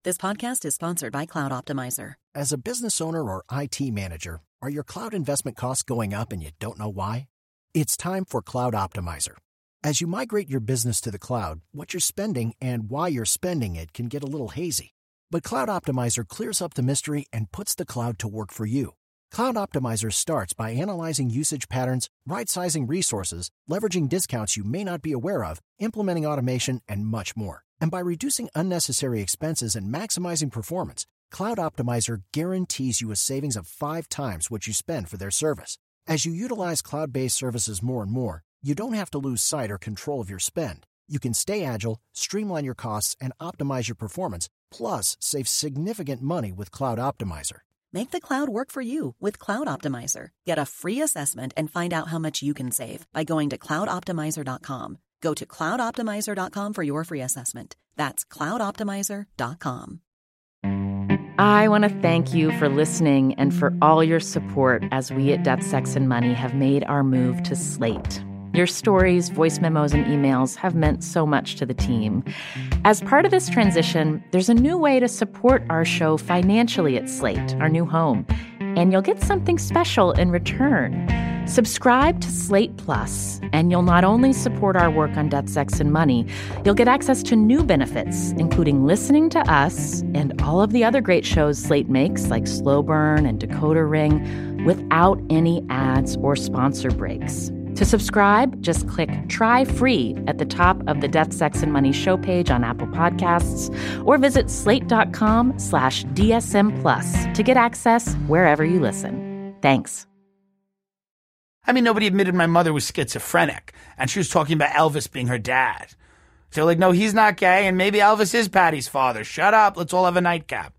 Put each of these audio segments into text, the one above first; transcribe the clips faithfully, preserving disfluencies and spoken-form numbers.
This podcast is sponsored by Cloud Optimizer. As a business owner or I T manager, are your cloud investment costs going up and you don't know why? It's time for Cloud Optimizer. As you migrate your business to the cloud, what you're spending and why you're spending it can get a little hazy. But Cloud Optimizer clears up the mystery and puts the cloud to work for you. Cloud Optimizer starts by analyzing usage patterns, right-sizing resources, leveraging discounts you may not be aware of, implementing automation, and much more. And by reducing unnecessary expenses and maximizing performance, Cloud Optimizer guarantees you a savings of five times what you spend for their service. As you utilize cloud-based services more and more, you don't have to lose sight or control of your spend. You can stay agile, streamline your costs, and optimize your performance, plus save significant money with Cloud Optimizer. Make the cloud work for you with Cloud Optimizer. Get a free assessment and find out how much you can save by going to cloud optimizer dot com. Go to cloud optimizer dot com for your free assessment. That's cloud optimizer dot com. I want to thank you for listening and for all your support as we at Death, Sex, and Money have made our move to Slate. Your stories, voice memos, and emails have meant so much to the team. As part of this transition, there's a new way to support our show financially at Slate, our new home, and you'll get something special in return. Subscribe to Slate Plus, and you'll not only support our work on Death, Sex, and Money, you'll get access to new benefits, including listening to us and all of the other great shows Slate makes, like Slow Burn and Decoder Ring, without any ads or sponsor breaks. To subscribe, just click Try Free at the top of the Death, Sex, and Money show page on Apple Podcasts, or visit slate.com slash DSM Plus to get access wherever you listen. Thanks. I mean, nobody admitted my mother was schizophrenic, and she was talking about Elvis being her dad. They're like, no, he's not gay, and maybe Elvis is Patty's father. Shut up. Let's all have a nightcap.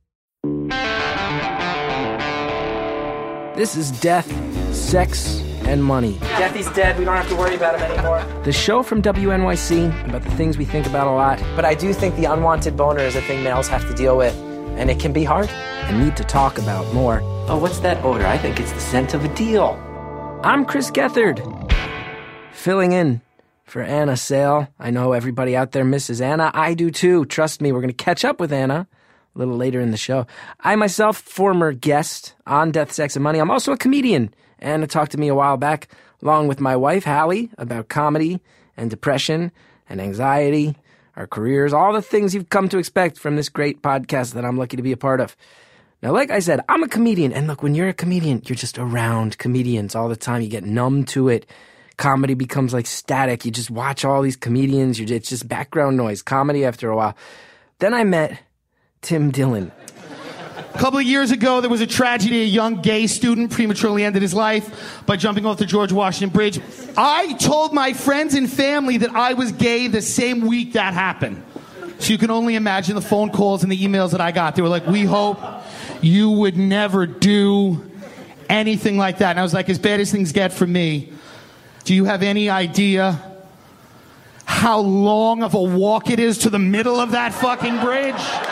This is Death, Sex, and Money. Deathy's dead. We don't have to worry about him anymore. The show from W N Y C about the things we think about a lot. But I do think the unwanted boner is a thing males have to deal with, and it can be hard. And need to talk about more. Oh, what's that odor? I think it's the scent of a deal. I'm Chris Gethard, filling in for Anna Sale. I know everybody out there misses Anna. I do too. Trust me, we're going to catch up with Anna a little later in the show. I myself, former guest on Death, Sex, and Money. I'm also a comedian. Anna talked to me a while back, along with my wife, Hallie, about comedy and depression and anxiety, our careers, all the things you've come to expect from this great podcast that I'm lucky to be a part of. Now, like I said, I'm a comedian, and look, when you're a comedian, you're just around comedians all the time. You get numb to it. Comedy becomes like static. You just watch all these comedians. You're, it's just background noise, comedy after a while. Then I met Tim Dillon. A couple of years ago, there was a tragedy. A young gay student prematurely ended his life by jumping off the George Washington Bridge. I told my friends and family that I was gay the same week that happened. So you can only imagine the phone calls and the emails that I got. They were like, we hope you would never do anything like that. And I was like, as bad as things get for me, do you have any idea how long of a walk it is to the middle of that fucking bridge?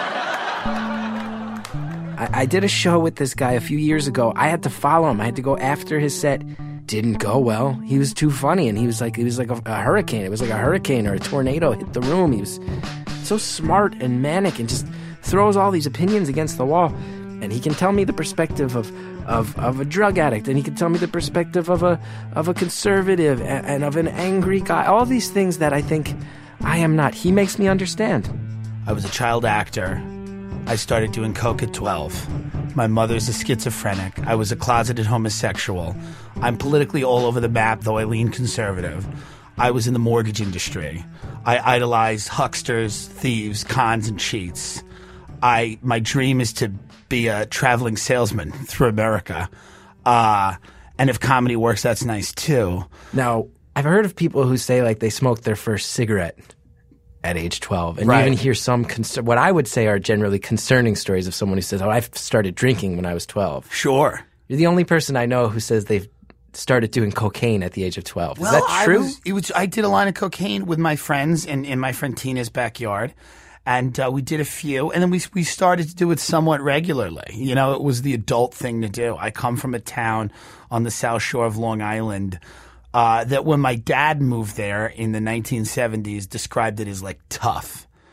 I, I did a show with this guy a few years ago. I had to follow him. I had to go after his set. Didn't go well. He was too funny, and he was like, he was like a, a hurricane. It was like a hurricane or a tornado hit the room. He was so smart and manic and just throws all these opinions against the wall. And he can tell me the perspective of, of, of a drug addict, and he can tell me the perspective of a of a conservative and, and of an angry guy. All these things that I think I am not. He makes me understand. I was a child actor. I started doing coke at twelve. My mother's a schizophrenic. I was a closeted homosexual. I'm politically all over the map, though I lean conservative. I was in the mortgage industry. I idolized hucksters, thieves, cons, and cheats. I my dream is to be a traveling salesman through America. Uh, and if comedy works, that's nice too. Now, I've heard of people who say like they smoked their first cigarette at age twelve. And right. you even hear some, con- what I would say are generally concerning stories of someone who says, oh, I started drinking when I was twelve. Sure. You're the only person I know who says they've started doing cocaine at the age of twelve. Well, Is that true? I, was, it was, I did a line of cocaine with my friends in, in my friend Tina's backyard. And uh, we did a few, and then we we started to do it somewhat regularly. You know, it was the adult thing to do. I come from a town on the South Shore of Long Island uh, that when my dad moved there in the nineteen seventies, described it as like tough.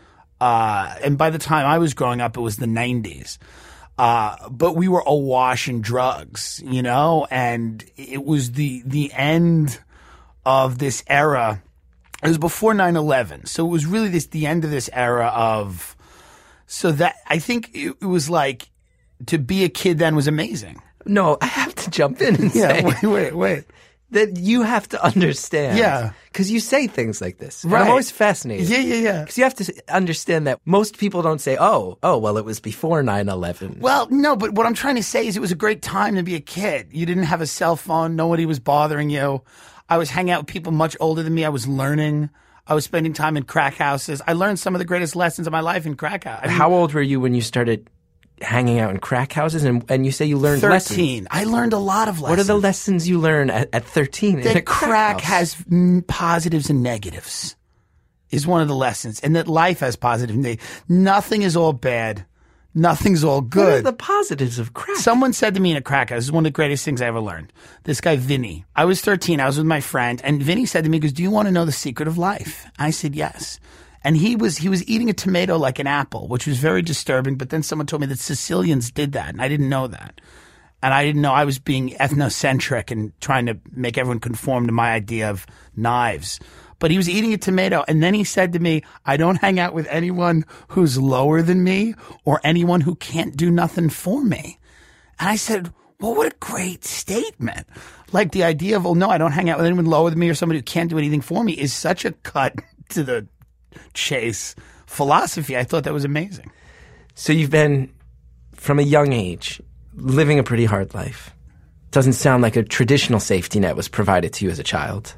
Uh, and by the time I was growing up, it was the nineties. Uh, but we were awash in drugs, you know, and it was the, the end of this era. It was before nine eleven. So it was really this, the end of this era of, so that I think it, it was like to be a kid then was amazing. No, I have to jump in and Yeah, say wait, wait, wait. that you have to understand. Yeah. Because you say things like this. And Right. I'm always fascinated. Yeah, yeah, yeah. Because you have to understand that most people don't say, oh, oh, well, it was before nine eleven. Well, no, but what I'm trying to say is it was a great time to be a kid. You didn't have a cell phone. Nobody was bothering you. I was hanging out with people much older than me. I was learning. I was spending time in crack houses. I learned some of the greatest lessons of my life in crack houses. I mean, How old were you when you started hanging out in crack houses? And, and you say you learned thirteen. lessons. I learned a lot of lessons. What are the lessons you learn at, at thirteen? in a That crack house? has mm, positives and negatives is one of the lessons. And that life has positive and negative. Nothing is all bad. Nothing's all good. What are the positives of crack? Someone said to me in a crack house, this is one of the greatest things I ever learned. This guy, Vinny. I was thirteen. I was with my friend. And Vinny said to me, he goes, do you want to know the secret of life? I said, yes. And he was he was eating a tomato like an apple, which was very disturbing. But then someone told me that Sicilians did that. And I didn't know that. And I didn't know I was being ethnocentric and trying to make everyone conform to my idea of knives. But he was eating a tomato, and then he said to me, I don't hang out with anyone who's lower than me or anyone who can't do nothing for me. And I said, well, what a great statement. Like the idea of, oh, no, I don't hang out with anyone lower than me or somebody who can't do anything for me is such a cut to the chase philosophy. I thought that was amazing. So you've been, from a young age, living a pretty hard life. Doesn't sound like a traditional safety net was provided to you as a child.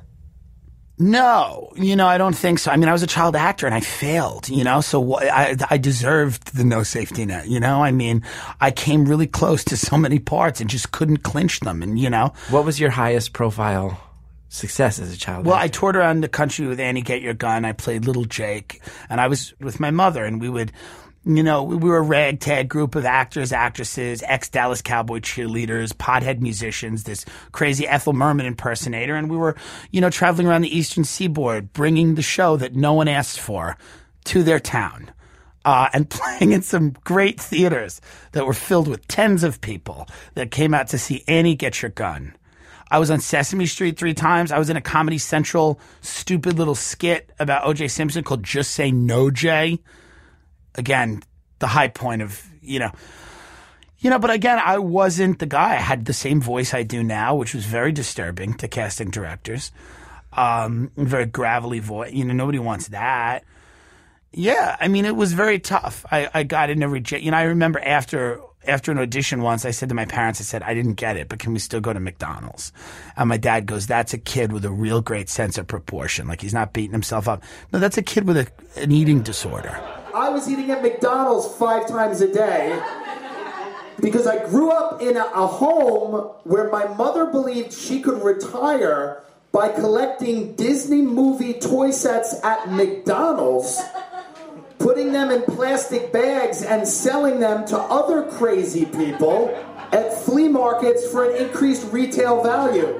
No, you know, I don't think so. I mean, I was a child actor and I failed, you know, so I, I deserved the no safety net, you know? I mean, I came really close to so many parts and just couldn't clinch them. And, you know, What was your highest profile success as a child? well, I actor? toured around the country with Annie Get Your Gun. I played Little Jake and I was with my mother and we would, you know, we were a ragtag group of actors, actresses, ex-Dallas Cowboy cheerleaders, pothead musicians, this crazy Ethel Merman impersonator. And we were, you know, traveling around the Eastern Seaboard, bringing the show that no one asked for to their town. Uh, and playing in some great theaters that were filled with tens of people that came out to see Annie Get Your Gun. I was on Sesame Street three times. I was in a Comedy Central stupid little skit about O J Simpson called Just Say No, Jay. Again, the high point of, you know, you know, but again, I wasn't the guy. I had the same voice I do now, which was very disturbing to casting directors. Um, very gravelly voice. You know, nobody wants that. Yeah, I mean, it was very tough. I, I got in every, you know, I remember after after an audition once, I said to my parents, I said, I didn't get it, but can we still go to McDonald's? And my dad goes, that's a kid with a real great sense of proportion. Like, he's not beating himself up. No, that's a kid with a, an eating disorder. I was eating at McDonald's five times a day because I grew up in a, a home where my mother believed she could retire by collecting Disney movie toy sets at McDonald's, putting them in plastic bags and selling them to other crazy people at flea markets for an increased retail value.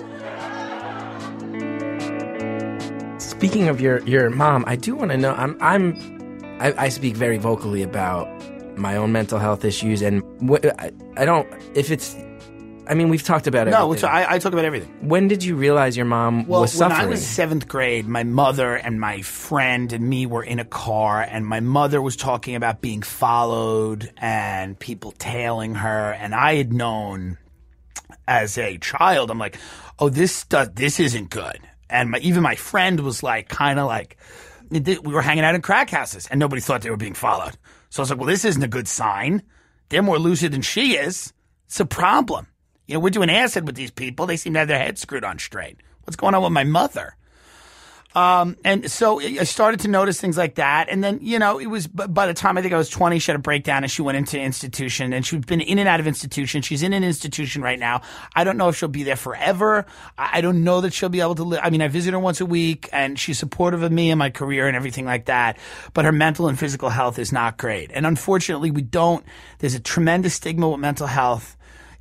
Speaking of your, your mom, I do want to know, I'm, I'm, I, I speak very vocally about my own mental health issues, and wh- I, I don't, if it's, I mean, we've talked about it. No, so I, I talk about everything. When did you realize your mom Well, was when suffering? I was seventh grade, my mother and my friend and me were in a car, and my mother was talking about being followed and people tailing her, and I had known as a child, I'm like, oh, this does, this isn't good. And my, even my friend was like, kind of like, we were hanging out in crack houses, and nobody thought they were being followed. So I was like, well, this isn't a good sign. They're more lucid than she is. It's a problem. You know, we're doing acid with these people. They seem to have their heads screwed on straight. What's going on with my mother? Um, and so I started to notice things like that. And then, you know, it was by the time I think I was twenty, she had a breakdown and she went into institution, and she's been in and out of institution. She's in an institution right now. I don't know if she'll be there forever. I don't know that she'll be able to live. I mean, I visit her once a week, and she's supportive of me and my career and everything like that. But her mental and physical health is not great. And unfortunately, we don't, there's a tremendous stigma with mental health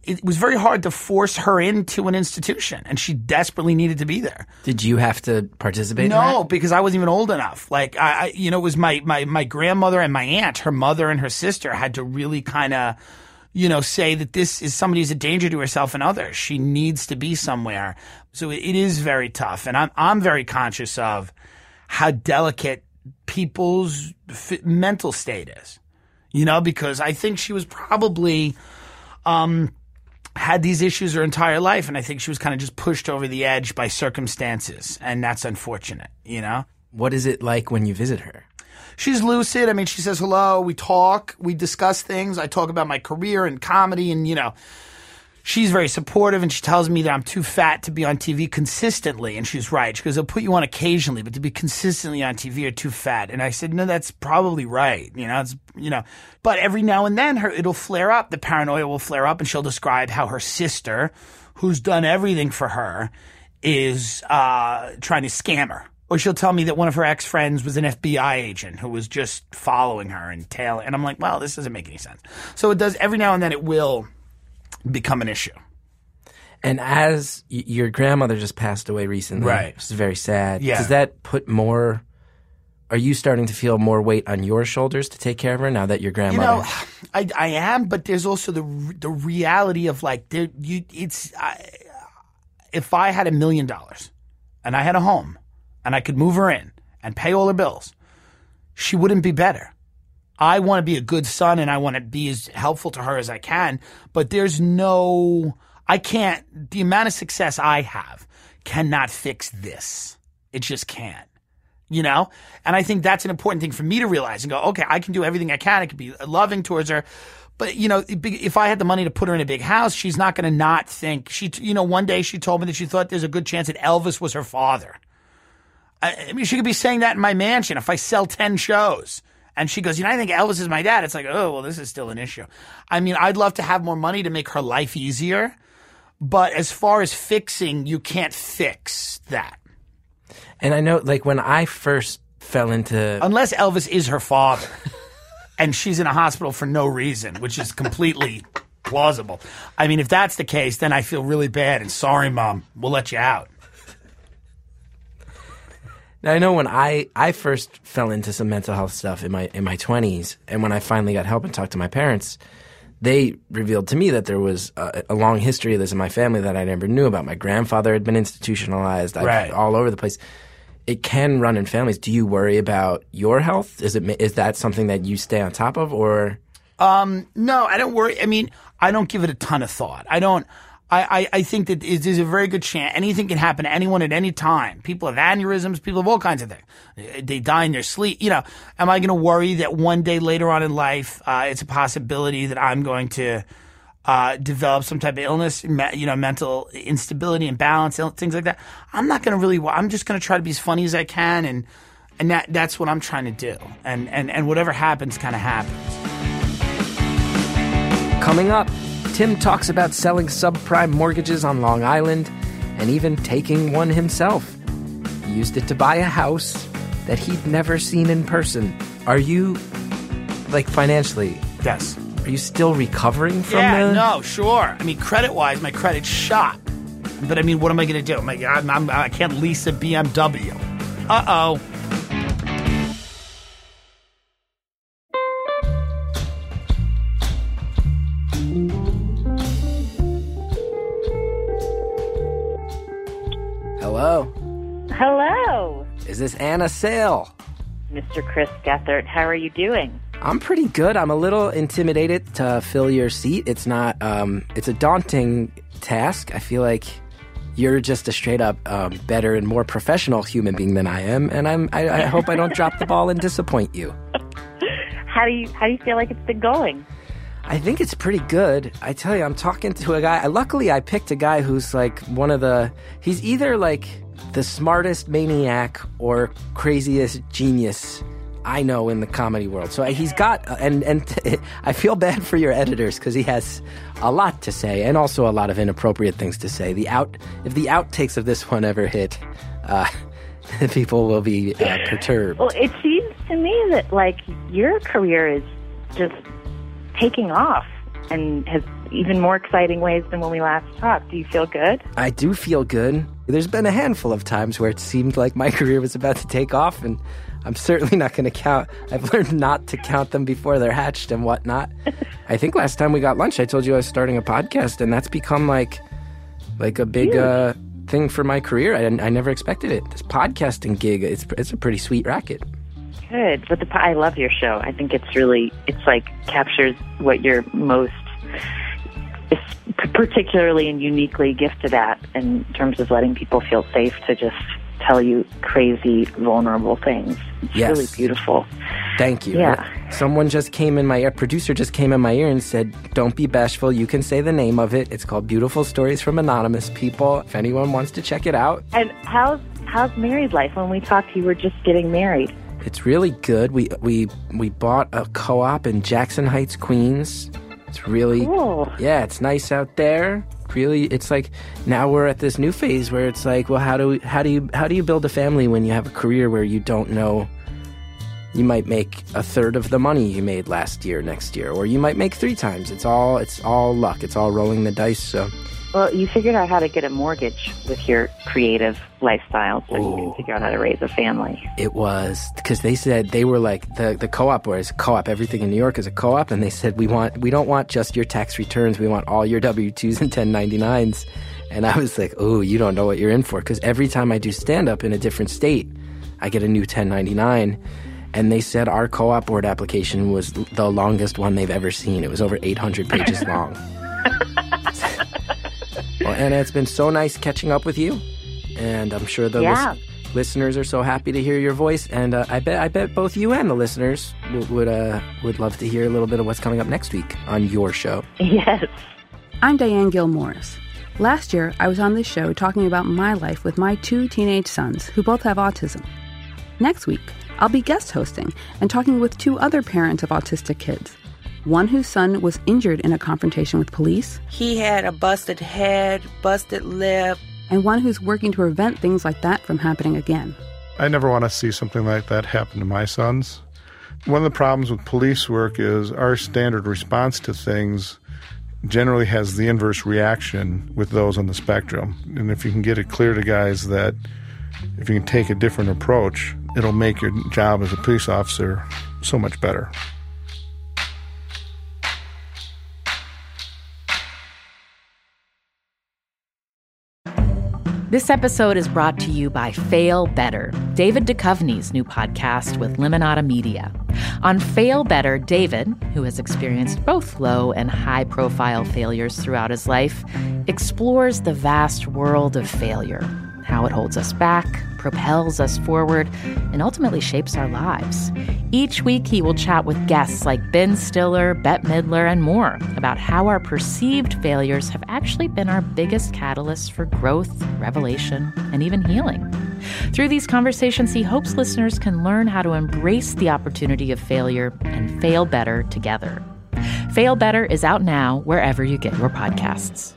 it was very hard to force her into an institution, and she desperately needed to be there. Did you have to participate No, in that? because I wasn't even old enough. Like, I, I you know, it was my, my, my grandmother and my aunt, her mother and her sister had to really kind of, you know, say that this is somebody who's a danger to herself and others. She needs to be somewhere. So it, it is very tough. And I'm, I'm very conscious of how delicate people's f- mental state is, you know, because I think she was probably, um, had these issues her entire life. And I think she was kind of just pushed over the edge by circumstances. And that's unfortunate, you know? What is it like when you visit her? She's lucid. I mean, she says hello. We talk. We discuss things. I talk about my career and comedy, and, you know, she's very supportive, and she tells me that I'm too fat to be on T V consistently, and she's right. She goes, they'll put you on occasionally, but to be consistently on T V, you're too fat. And I said, no, that's probably right. You know, it's, you know, but every now and then her, it'll flare up. The paranoia will flare up, and she'll describe how her sister, who's done everything for her, is uh, trying to scam her. Or she'll tell me that one of her ex-friends was an F B I agent who was just following her and tailing. And I'm like, well, this doesn't make any sense. So it does, every now and then it will become an issue. And as y- your grandmother just passed away recently, right, which is very sad. Yeah. Does that put more, are you starting to feel more weight on your shoulders to take care of her now that your grandmother? You know, I, I am, but there's also the the reality of like, there, you, it's, I, if I had a million dollars and I had a home, and I could move her in and pay all her bills, she wouldn't be better. I want to be a good son, and I want to be as helpful to her as I can, but there's no, I can't, the amount of success I have cannot fix this. It just can't, you know? And I think that's an important thing for me to realize and go, okay, I can do everything I can. I can be loving towards her. But, you know, if I had the money to put her in a big house, she's not going to not think, she, you know, one day she told me that she thought there's a good chance that Elvis was her father. I mean, she could be saying that in my mansion if I sell ten shows. And she goes, you know, I think Elvis is my dad. It's like, oh, well, this is still an issue. I mean, I'd love to have more money to make her life easier. But as far as fixing, you can't fix that. And I know, like, when I first fell into... Unless Elvis is her father. And she's in a hospital for no reason, which is completely plausible. I mean, if that's the case, then I feel really bad. And sorry, Mom, we'll let you out. Now, I know when I, I first fell into some mental health stuff in my in my twenties, and when I finally got help and talked to my parents, they revealed to me that there was a, a long history of this in my family that I never knew about. My grandfather had been institutionalized, right, all over the place. It can run in families. Do you worry about your health? Is it is that something that you stay on top of, or? Um, no, I don't worry. I mean, I don't give it a ton of thought. I don't. I, I, I think that there's a very good chance anything can happen to anyone at any time. People have aneurysms. People have all kinds of things. They die in their sleep. You know, am I going to worry that one day later on in life, uh, it's a possibility that I'm going to uh, develop some type of illness, me, you know, mental instability, imbalance, things like that? I'm not going to really. I'm just going to try to be as funny as I can, and and that that's what I'm trying to do. And and and whatever happens, kind of happens. Coming up, Tim talks about selling subprime mortgages on Long Island and even taking one himself. He used it to buy a house that he'd never seen in person. Are you, like, financially? Yes. Are you still recovering from yeah, the... no, sure. I mean, credit-wise, my credit's shot. But, I mean, what am I going to do? My, I'm, I'm, I can't lease a B M W. Uh-oh. Hello. Hello. Is this Anna Sale? Mister Chris Gethard, how are you doing? I'm pretty good. I'm a little intimidated to fill your seat. It's not, um, it's a daunting task. I feel like you're just a straight up um, better and more professional human being than I am, and I'm, I, I hope I don't drop the ball and disappoint you. How do you, how do you feel like it's been going? I think it's pretty good. I tell you, I'm talking to a guy. Luckily, I picked a guy who's like one of the, he's either like the smartest maniac or craziest genius I know in the comedy world. So he's got, and and I feel bad for your editors because he has a lot to say and also a lot of inappropriate things to say. The out, if the outtakes of this one ever hit, uh, people will be uh, perturbed. Well, it seems to me that like your career is just taking off. and has even more exciting ways than when we last talked. Do you feel good? I do feel good. There's been a handful of times where it seemed like my career was about to take off, and I'm certainly not going to count. I've learned not to count them before they're hatched and whatnot. I think last time we got lunch, I told you I was starting a podcast, and that's become like like a big uh, thing for my career. I, I never expected it. This podcasting gig, it's it's a pretty sweet racket. Good. But the I love your show. I think it's really, it's like captures what you're most particularly and uniquely gifted at in terms of letting people feel safe to just tell you crazy, vulnerable things. It's yes. really beautiful. Thank you. Yeah. Someone just came in my ear, producer just came in my ear and said, don't be bashful. You can say the name of it. It's called Beautiful Stories from Anonymous People. If anyone wants to check it out. And how's, how's married life? When we talked, you were just getting married. It's really good. We we we bought a co-op in Jackson Heights, Queens. It's really, cool. Yeah, it's nice out there. Really, it's like now we're at this new phase where it's like, well, how do we, how do you how do you build a family when you have a career where you don't know? You might make a third of the money you made last year, next year, or you might make three times. It's all it's all luck. It's all rolling the dice. So. Well, you figured out how to get a mortgage with your creative lifestyle, so Ooh. You can figure out how to raise a family. It was because they said they were like the the co-op was co-op. Everything in New York is a co-op, and they said we want we don't want just your tax returns. We want all your W two's and ten ninety-nines. And I was like, oh, you don't know what you're in for, because every time I do stand up in a different state, I get a new ten ninety-nine. And they said our co-op board application was the longest one they've ever seen. It was over eight hundred pages long. Well, Anna, it's been so nice catching up with you, and I'm sure the yeah. lis- listeners are so happy to hear your voice. And uh, I bet I bet both you and the listeners w- would uh, would love to hear a little bit of what's coming up next week on your show. Yes. I'm Diane Gill-Morris. Last year, I was on this show talking about my life with my two teenage sons, who both have autism. Next week, I'll be guest hosting and talking with two other parents of autistic kids. One whose son was injured in a confrontation with police. He had a busted head, busted lip. And one who's working to prevent things like that from happening again. I never want to see something like that happen to my sons. One of the problems with police work is our standard response to things generally has the inverse reaction with those on the spectrum. And if you can get it clear to guys that if you can take a different approach, it'll make your job as a police officer so much better. This episode is brought to you by Fail Better, David Duchovny's new podcast with Limonada Media. On Fail Better, David, who has experienced both low and high-profile failures throughout his life, explores the vast world of failure, how it holds us back, propels us forward, and ultimately shapes our lives. Each week, he will chat with guests like Ben Stiller, Bette Midler, and more about how our perceived failures have actually been our biggest catalysts for growth, revelation, and even healing. Through these conversations, he hopes listeners can learn how to embrace the opportunity of failure and fail better together. Fail Better is out now wherever you get your podcasts.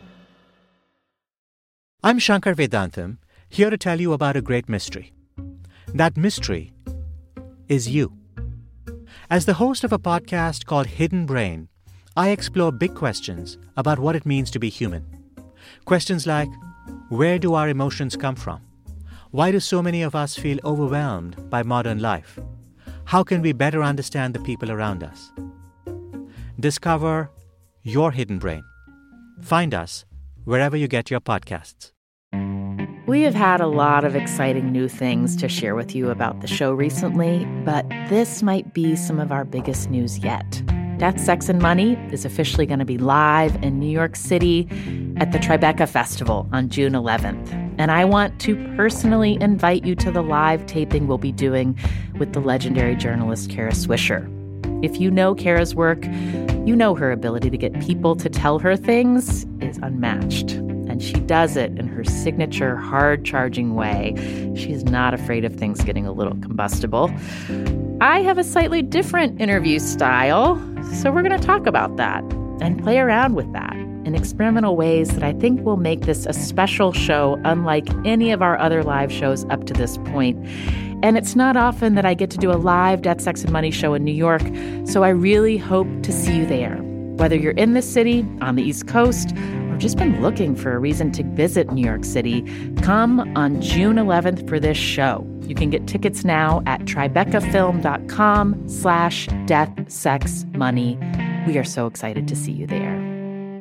I'm Shankar Vedantam, here to tell you about a great mystery. That mystery is you. As the host of a podcast called Hidden Brain, I explore big questions about what it means to be human. Questions like, where do our emotions come from? Why do so many of us feel overwhelmed by modern life? How can we better understand the people around us? Discover your hidden brain. Find us wherever you get your podcasts. We have had a lot of exciting new things to share with you about the show recently, but this might be some of our biggest news yet. Death, Sex, and Money is officially going to be live in New York City at the Tribeca Festival on June eleventh. And I want to personally invite you to the live taping we'll be doing with the legendary journalist Kara Swisher. If you know Kara's work, you know her ability to get people to tell her things is unmatched. And she does it in her signature hard-charging way. She's not afraid of things getting a little combustible. I have a slightly different interview style, so we're going to talk about that and play around with that in experimental ways that I think will make this a special show unlike any of our other live shows up to this point. And it's not often that I get to do a live Death, Sex, and Money show in New York, so I really hope to see you there. Whether you're in the city, on the East Coast, or just been looking for a reason to visit New York City, come on June eleventh for this show. You can get tickets now at tribecafilm.com slash death, sex, money. We are so excited to see you there.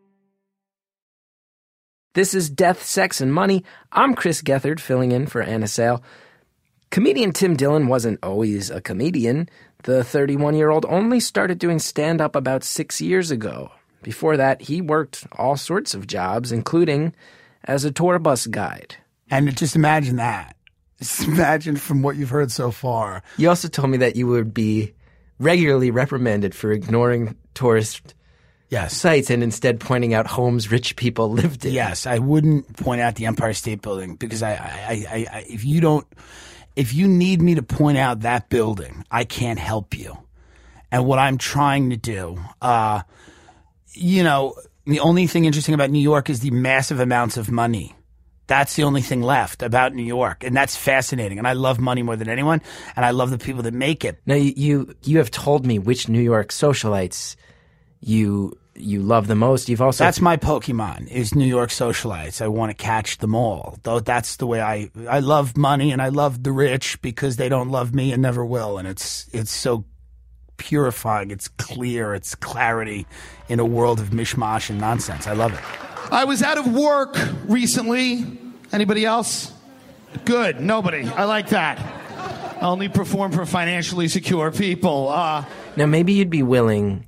This is Death, Sex, and Money. I'm Chris Gethard, filling in for Anna Sale. Comedian Tim Dillon wasn't always a comedian. The thirty-one-year-old only started doing stand-up about six years ago. Before that, he worked all sorts of jobs, including as a tour bus guide. And just imagine that. Just imagine from what you've heard so far. You also told me that you would be regularly reprimanded for ignoring tourist yes. sites and instead pointing out homes rich people lived in. Yes, I wouldn't point out the Empire State Building because I, I, I, I if you don't, if you need me to point out that building, I can't help you. And what I'm trying to do, uh, you know, the only thing interesting about New York is the massive amounts of money. That's the only thing left about New York, and that's fascinating. And I love money more than anyone, and I love the people that make it. Now, you you, you have told me which New York socialites you you love the most. You've also that's my Pokemon is New York socialites. I want to catch them all. Though that's the way I I love money, and I love the rich because they don't love me and never will. And it's it's so purifying. It's clear. It's clarity in a world of mishmash and nonsense. I love it. I was out of work recently. Anybody else? Good. Nobody. I like that. I only perform for financially secure people. Uh, now, maybe you'd be willing,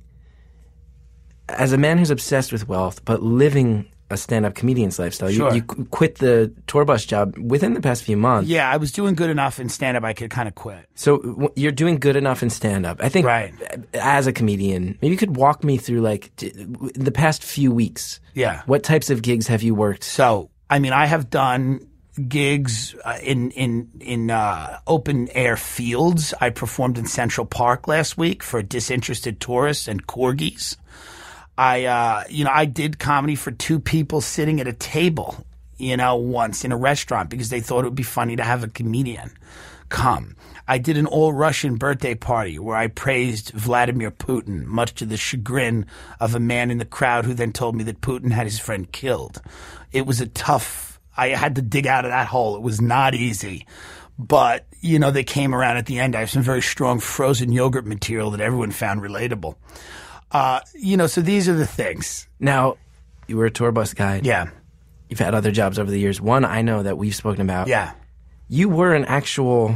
as a man who's obsessed with wealth, but living a stand-up comedian's lifestyle. Sure. You, you quit the tour bus job within the past few months. Yeah, I was doing good enough in stand-up I could kind of quit. So w- you're doing good enough in stand-up. I think right. as a comedian, maybe you could walk me through, like, t- the past few weeks. Yeah. What types of gigs have you worked? So, I mean, I have done gigs uh, in in in uh, open-air fields. I performed in Central Park last week for disinterested tourists and corgis. I, uh, you know, I did comedy for two people sitting at a table, you know, once in a restaurant because they thought it would be funny to have a comedian come. I did an all-Russian birthday party where I praised Vladimir Putin, much to the chagrin of a man in the crowd who then told me that Putin had his friend killed. It was a tough – I had to dig out of that hole. It was not easy. But, you know, they came around at the end. I have some very strong frozen yogurt material that everyone found relatable. Uh, you know, so these are the things. Now, you were a tour bus guide. Yeah. You've had other jobs over the years. One I know that we've spoken about. Yeah. You were an actual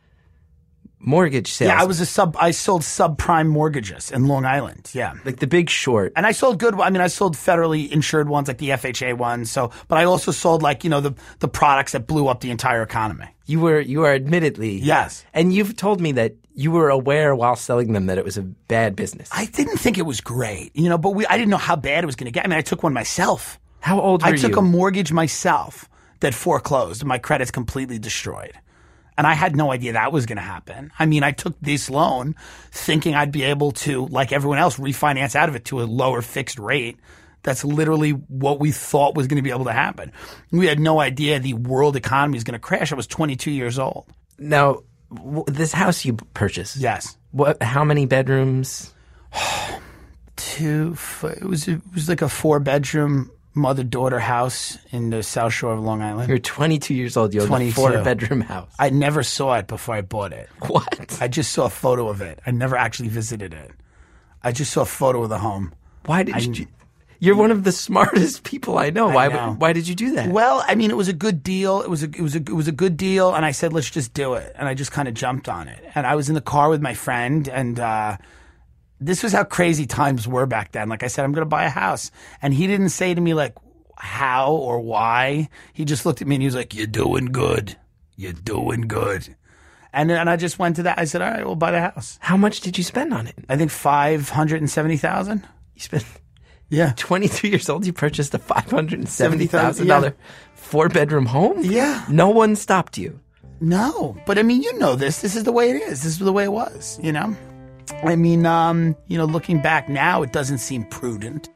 mortgage salesman. Yeah, I was a sub, I sold subprime mortgages in Long Island. Yeah. Like The Big Short. And I sold good, I mean, I sold federally insured ones like the F H A ones. So, but I also sold like, you know, the, the products that blew up the entire economy. You were, you are admittedly. Yes. And you've told me that you were aware while selling them that it was a bad business. I didn't think it was great, you know, but we, I didn't know how bad it was going to get. I mean, I took one myself. How old were I you? took a mortgage myself that foreclosed and my credit's completely destroyed. And I had no idea that was going to happen. I mean, I took this loan thinking I'd be able to, like everyone else, refinance out of it to a lower fixed rate. That's literally what we thought was going to be able to happen. We had no idea the world economy was going to crash. I was twenty-two years old. Now, w- this house you purchased. Yes. What? How many bedrooms? Two. It was, it was like a four-bedroom mother-daughter house in the South Shore of Long Island. You're twenty-two years old. You own a four-bedroom house. I never saw it before I bought it. What? I just saw a photo of it. I never actually visited it. I just saw a photo of the home. Why did I, you? You're one of the smartest people I know. I Why? know. Why did you do that? Well, I mean, it was a good deal. It was a it was a it was a good deal, and I said, let's just do it. And I just kind of jumped on it. And I was in the car with my friend, and uh, this was how crazy times were back then. Like I said, I'm going to buy a house, and he didn't say to me like how or why. He just looked at me and he was like, "You're doing good. You're doing good." And and I just went to that. I said, "All right, we'll buy the house." How much did you spend on it? I think five hundred and seventy thousand. You spent. Yeah. twenty-two years old, you purchased a five hundred seventy thousand dollars yeah. four-bedroom home? Yeah. No one stopped you? No. But, I mean, you know this. This is the way it is. This is the way it was, you know? I mean, um, you know, looking back now, it doesn't seem prudent.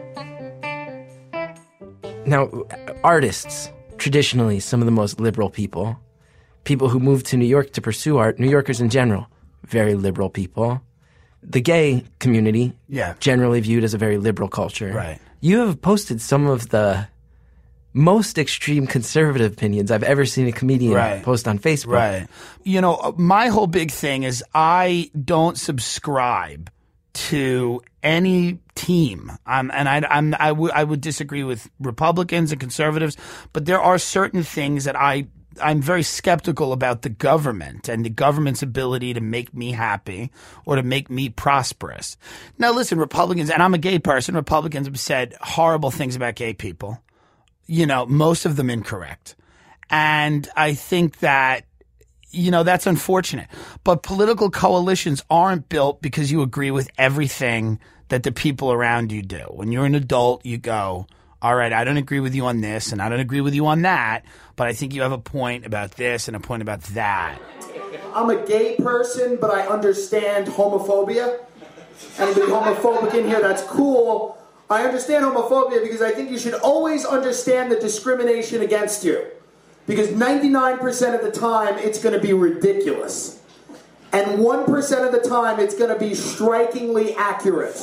Now, artists, traditionally some of the most liberal people, people who move to New York to pursue art, New Yorkers in general, very liberal people. the gay community, yeah. generally viewed as a very liberal culture. Right. You have posted some of the most extreme conservative opinions I've ever seen a comedian right. post on Facebook. Right. You know, my whole big thing is I don't subscribe to any team. Um, and I, I'm, I, w- I would disagree with Republicans and conservatives, but there are certain things that I I'm very skeptical about the government and the government's ability to make me happy or to make me prosperous. Now, listen, Republicans, and I'm a gay person, Republicans have said horrible things about gay people, you know, most of them incorrect. And I think that, you know, that's unfortunate. But political coalitions aren't built because you agree with everything that the people around you do. When you're an adult, you go, all right, I don't agree with you on this and I don't agree with you on that, but I think you have a point about this and a point about that. I'm a gay person, but I understand homophobia. Anybody homophobic in here, that's cool. I understand homophobia because I think you should always understand the discrimination against you. Because ninety-nine percent of the time, it's going to be ridiculous. And one percent of the time, it's going to be strikingly accurate.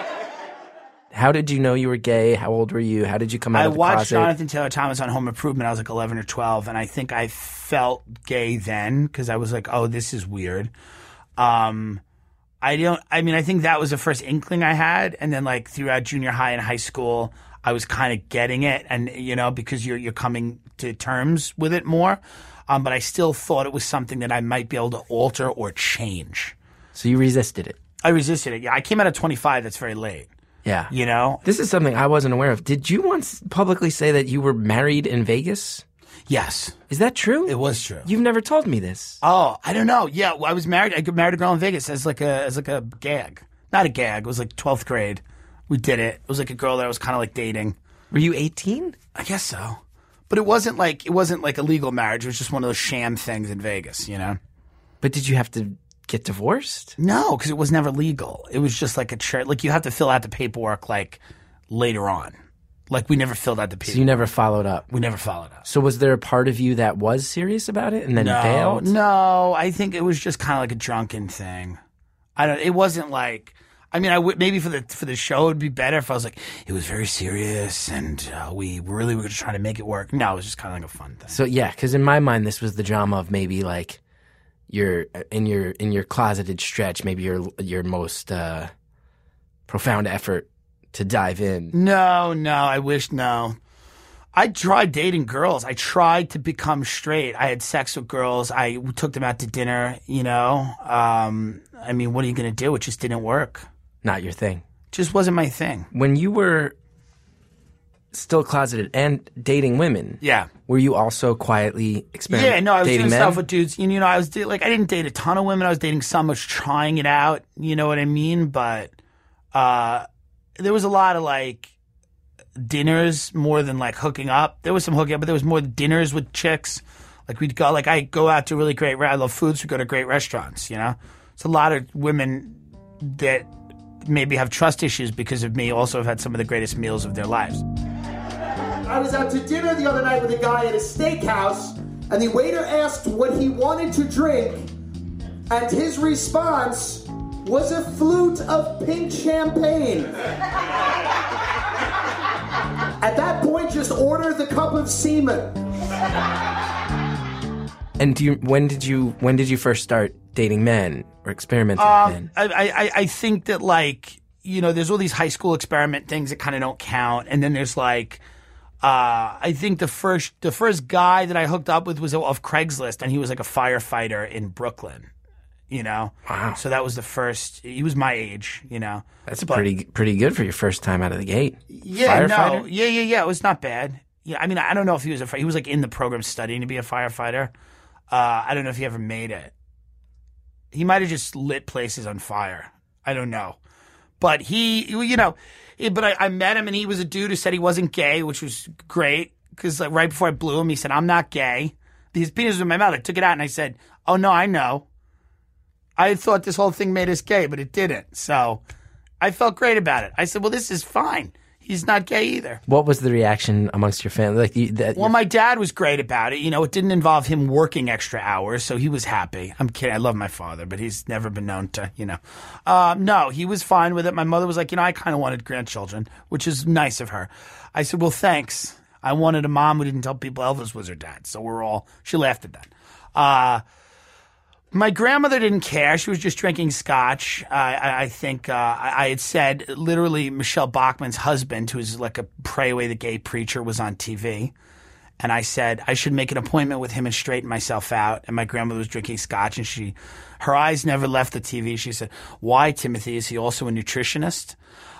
How did you know you were gay? How old were you? How did you come out I of the watched closet? Jonathan Taylor Thomas on Home Improvement. I was like eleven or twelve, and I think I felt gay then because I was like, oh, this is weird. Um, I don't. I mean, I think that was the first inkling I had, and then like throughout junior high and high school, I was kind of getting it, and you know, because you're you're coming to terms with it more. Um, but I still thought it was something that I might be able to alter or change. So you resisted it? I resisted it. Yeah, I came out at twenty-five. That's very late. Yeah. You know? This is something I wasn't aware of. Did you once publicly say that you were married in Vegas? Yes. Is that true? It was true. You've never told me this. Oh, I don't know. Yeah, I was married. I married a girl in Vegas as like a as like a gag. Not a gag. It was like twelfth grade. We did it. It was like a girl that I was kind of like dating. Were you eighteen? I guess so. But it wasn't like it wasn't like a legal marriage. It was just one of those sham things in Vegas, you know? But did you have to get divorced? No, because it was never legal. It was just like a church. Like you have to fill out the paperwork like later on. Like we never filled out the paperwork. So you never followed up? We never followed up. So was there a part of you that was serious about it and then no, bailed? No, I think it was just kind of like a drunken thing. I don't. It wasn't like. I mean, I would maybe for the for the show it would be better if I was like it was very serious and uh, we really were just trying to make it work. No, it was just kind of like a fun thing. So yeah, because in my mind this was the drama of maybe like. Your in your in your closeted stretch, maybe your your most uh, profound effort to dive in. No, no, I wish no. I tried dating girls. I tried to become straight. I had sex with girls. I took them out to dinner. You know, um, I mean, what are you going to do? It just didn't work. Not your thing. Just wasn't my thing. When you were still closeted and dating women, yeah, were you also quietly experimenting? Yeah, no, I was dating doing men? stuff with dudes. You know, I was like, I didn't date a ton of women. I was dating some. I was trying it out. You know what I mean? But uh, there was a lot of like dinners more than like hooking up. There was some hooking up, but there was more dinners with chicks. Like we'd go, like I go out to really great. I love food, so we go to great restaurants. You know, it's a lot of women that maybe have trust issues because of me. Also, have had some of the greatest meals of their lives. I was out to dinner the other night with a guy at a steakhouse, and the waiter asked what he wanted to drink, and his response was a flute of pink champagne. At that point, just order the cup of semen. And do you, when did you when did you first start dating men or experimenting um, with men? I, I I think that like you know, there's all these high school experiment things that kind of don't count, and then there's like. Uh, I think the first the first guy that I hooked up with was off Craigslist, and he was like a firefighter in Brooklyn, you know? Wow. So that was the first – he was my age, you know? That's but, pretty pretty good for your first time out of the gate. Yeah, firefighter? no. Yeah, yeah, yeah. It was not bad. Yeah, I mean, I don't know if he was a – he was like in the program studying to be a firefighter. Uh, I don't know if he ever made it. He might have just lit places on fire. I don't know. But he – you know – But I, I met him, and he was a dude who said he wasn't gay, which was great. Because like, right before I blew him, he said, I'm not gay. His penis was in my mouth. I took it out, and I said, oh, no, I know. I thought this whole thing made us gay, but it didn't. So I felt great about it. I said, well, this is fine. he's not gay either. What was the reaction amongst your family? Like, you, that, Well, my dad was great about it. You know, it didn't involve him working extra hours, so he was happy. I'm kidding. I love my father, but he's never been known to, you know. Uh, no, he was fine with it. My mother was like, you know, I kind of wanted grandchildren, which is nice of her. I said, well, thanks. I wanted a mom who didn't tell people Elvis was her dad, so we're all – she laughed at that. Uh My grandmother didn't care. She was just drinking scotch. Uh, I, I think uh, I, I had said literally Michelle Bachmann's husband, who's like a Pray Away the Gay preacher, was on T V. And I said I should make an appointment with him and straighten myself out. And my grandmother was drinking scotch, and she, her eyes never left the T V. She said, why, Timothy? Is he also a nutritionist?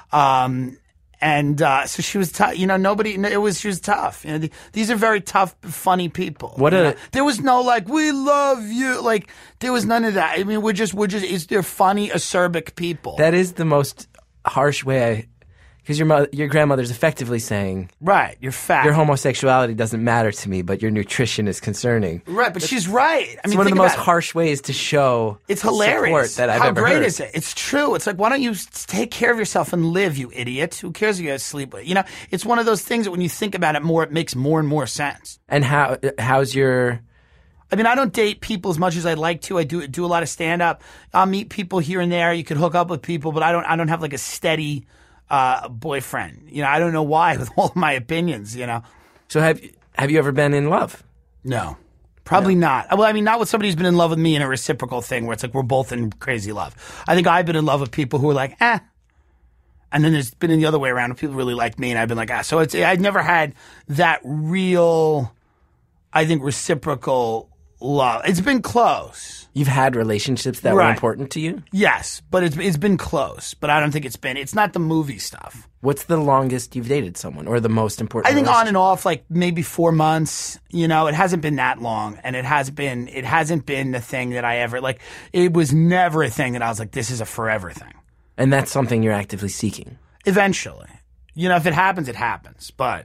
Um And uh, so she was tough. You know, nobody. It was she was tough. You know, the, these are very tough, funny people. What a, there was no like, we love you. Like there was none of that. I mean, we're just we're just. It's they're funny, acerbic people. That is the most harsh way. I, because your mother, your grandmother's effectively saying, right, you're fat. Your homosexuality doesn't matter to me, but your nutrition is concerning. Right, but That's, she's right. I it's mean, one of the most it. harsh ways to show it's hilarious support that I've How ever great heard. is it? It's true. It's like, why don't you take care of yourself and live, you idiot? Who cares if you guys sleep with? You know, it's one of those things that when you think about it more, it makes more and more sense. And how how's your... I mean, I don't date people as much as I'd like to. I do do a lot of stand up. I'll meet people here and there. You can hook up with people, but I don't. I don't have like a steady uh, boyfriend. You know, I don't know why with all of my opinions. You know. So have have you ever been in love? No, probably no. not. Well, I mean, not with somebody who's been in love with me in a reciprocal thing where it's like we're both in crazy love. I think I've been in love with people who are like, eh. And then there's been in the other way around. People really like me, and I've been like, ah. So it's I've never had that real, I think, reciprocal love. It's been close. You've had relationships that right. were important to you? Yes, but it's it's been close. But I don't think it's been. It's not the movie stuff. What's the longest you've dated someone, or the most important? I think on and off, like maybe four months. You know, it hasn't been that long, and it has been. It hasn't been the thing that I ever like. It was never a thing that I was like, this is a forever thing. And that's something you're actively seeking. Eventually, you know, if it happens, it happens. But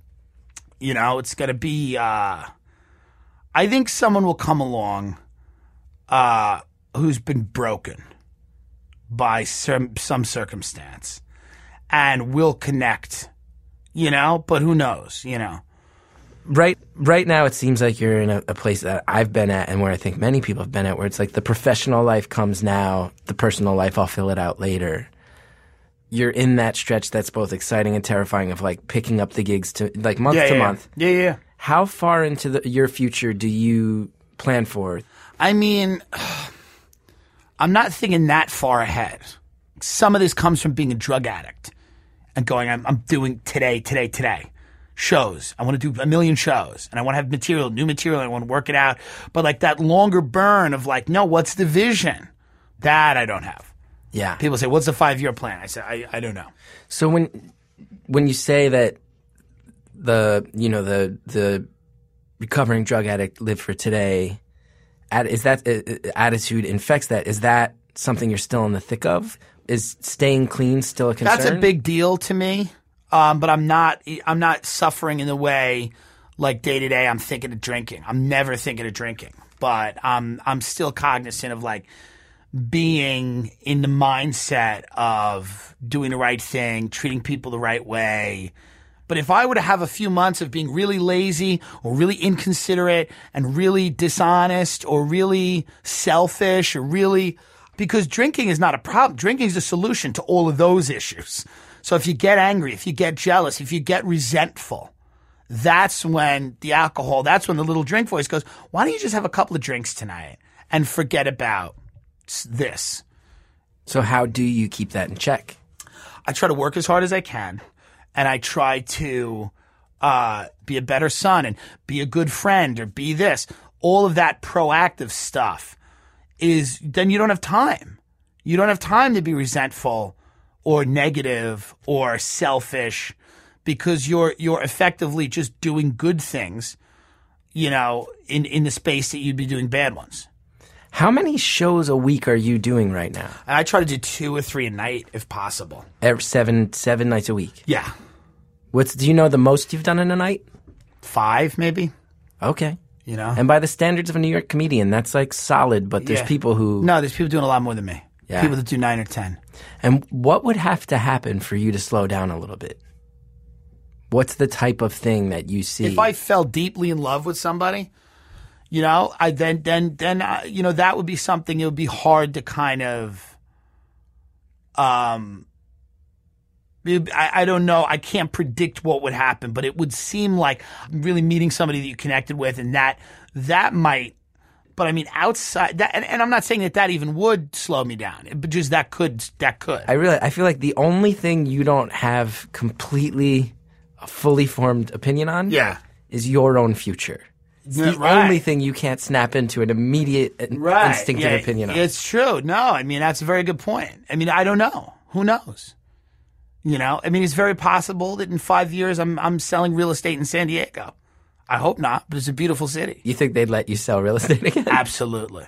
you know, it's got to be. Uh, I think someone will come along uh, who's been broken by some, some circumstance and will connect, you know, but who knows, you know. Right right now, it seems like you're in a, a place that I've been at and where I think many people have been at, where it's like the professional life comes now, the personal life, I'll fill it out later. You're in that stretch that's both exciting and terrifying of like picking up the gigs to like month yeah, to yeah. month. Yeah, yeah. How far into the, your future do you plan for? I mean, I'm not thinking that far ahead. Some of this comes from being a drug addict and going, I'm, I'm doing today, today, today. Shows. I want to do a million shows and I want to have material, new material. And I want to work it out. But like that longer burn of like, no, what's the vision? That I don't have. Yeah. People say, what's the five-year plan? I say, I, I don't know. So when when you say that the, you know, the the recovering drug addict live for today, is that uh, attitude infects that? Is that something you're still in the thick of? Is staying clean still a concern? That's a big deal to me. Um, but I'm not I'm not suffering in the way like day to day I'm thinking of drinking. I'm never thinking of drinking. But um, I'm still cognizant of like being in the mindset of doing the right thing, treating people the right way. But if I were to have a few months of being really lazy or really inconsiderate and really dishonest or really selfish or really – because drinking is not a problem. Drinking is a solution to all of those issues. So if you get angry, if you get jealous, if you get resentful, that's when the alcohol – that's when the little drink voice goes, why don't you just have a couple of drinks tonight and forget about this? So how do you keep that in check? I try to work as hard as I can. And I try to uh, be a better son and be a good friend or be this. All of that proactive stuff is then you don't have time. You don't have time to be resentful or negative or selfish because you're you're effectively just doing good things, you know, in, in the space that you'd be doing bad ones. How many shows a week are you doing right now? I try to do two or three a night if possible. Every seven seven nights a week? Yeah. What's do you know the most you've done in a night? Five, maybe. Okay. You know? And by the standards of a New York comedian, that's like solid, but there's yeah. people who... No, there's people doing a lot more than me. Yeah. People that do nine or ten. And what would have to happen for you to slow down a little bit? What's the type of thing that you see? If I fell deeply in love with somebody, you know, I then then then uh, you know, that would be something. It would be hard to kind of, um, it, I, I don't know. I can't predict what would happen, but it would seem like really meeting somebody that you connected with, and that that might. But I mean, outside that, and, and I'm not saying that that even would slow me down, but just that could that could. I really, I feel like the only thing you don't have completely a fully formed opinion on, yeah. is your own future. It's the right. only thing you can't snap into an immediate right. instinctive yeah, opinion on. It's true. No, I mean, that's a very good point. I mean, I don't know. Who knows? You know, I mean, it's very possible that in five years I'm I'm selling real estate in San Diego. I hope not, but it's a beautiful city. You think they'd let you sell real estate again? Absolutely.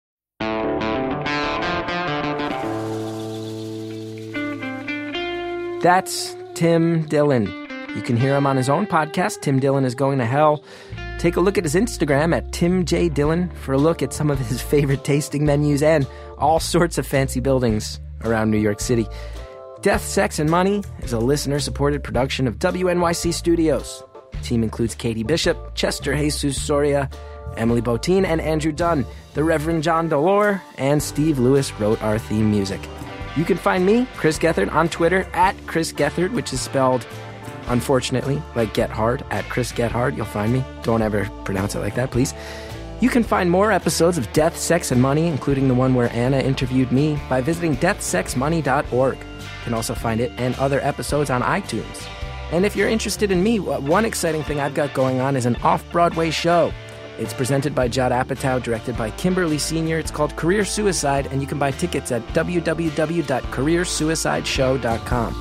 That's Tim Dillon. You can hear him on his own podcast, Tim Dillon is Going to Hell. Take a look at his Instagram at Tim J. Dillon for a look at some of his favorite tasting menus and all sorts of fancy buildings around New York City. Death, Sex, and Money is a listener-supported production of W N Y C Studios. The team includes Katie Bishop, Chester Jesus Soria, Emily Botine, and Andrew Dunn. The Reverend John Delore and Steve Lewis wrote our theme music. You can find me, Chris Gethard, on Twitter at Chris Gethard, which is spelled, unfortunately, like Get Hard, at Chris Get Hard. You'll find me. Don't ever pronounce it like that, please. You can find more episodes of Death, Sex, and Money, including the one where Anna interviewed me, by visiting death sex money dot org. You can also find it and other episodes on iTunes. And if you're interested in me, one exciting thing I've got going on is an off-Broadway show. It's presented by Judd Apatow, directed by Kimberly Senior It's called Career Suicide, and you can buy tickets at w w w dot career suicide show dot com.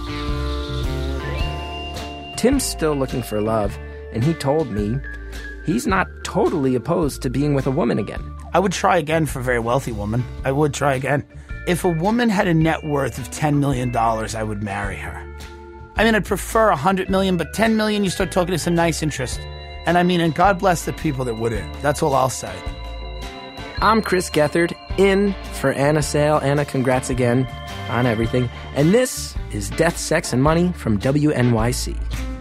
Tim's still looking for love, and he told me he's not totally opposed to being with a woman again. I would try again for a very wealthy woman. I would try again. If a woman had a net worth of ten million dollars, I would marry her. I mean, I'd prefer one hundred million dollars, but ten million dollars, you start talking to some nice interest. And I mean, and God bless the people that wouldn't. That's all I'll say. I'm Chris Gethard, in for Anna Sale. Anna, congrats again on everything. And this is Death, Sex, and Money from W N Y C.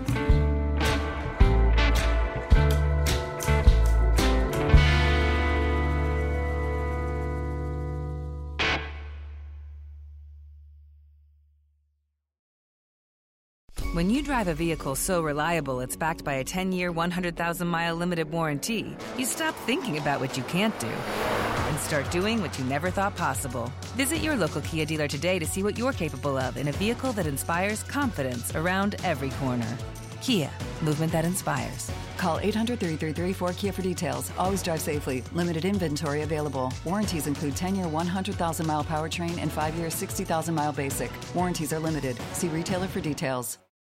When you drive a vehicle so reliable it's backed by a ten-year, one hundred thousand mile limited warranty, you stop thinking about what you can't do and start doing what you never thought possible. Visit your local Kia dealer today to see what you're capable of in a vehicle that inspires confidence around every corner. Kia, movement that inspires. Call eight hundred, three three three, four K I A for details. Always drive safely. Limited inventory available. Warranties include ten-year, one hundred thousand mile powertrain and five-year, sixty thousand mile basic. Warranties are limited. See retailer for details.